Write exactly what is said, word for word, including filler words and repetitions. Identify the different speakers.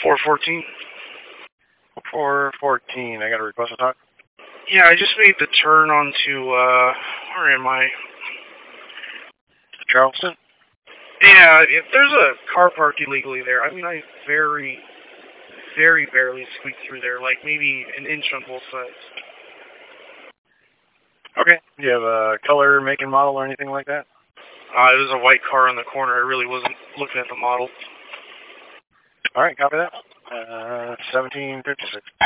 Speaker 1: four fourteen.
Speaker 2: four fourteen, I got a request to talk.
Speaker 1: Yeah, I just made the turn onto, uh, where am I?
Speaker 2: Charleston?
Speaker 1: Yeah, if there's a car parked illegally there, I mean, I very, very barely squeaked through there, like maybe an inch on both sides.
Speaker 2: Okay. Do you have a color, make, and model or anything like that?
Speaker 1: Uh, it was a white car on the corner. I really wasn't looking at the model.
Speaker 2: All right, copy that. Uh, seventeen fifty-six.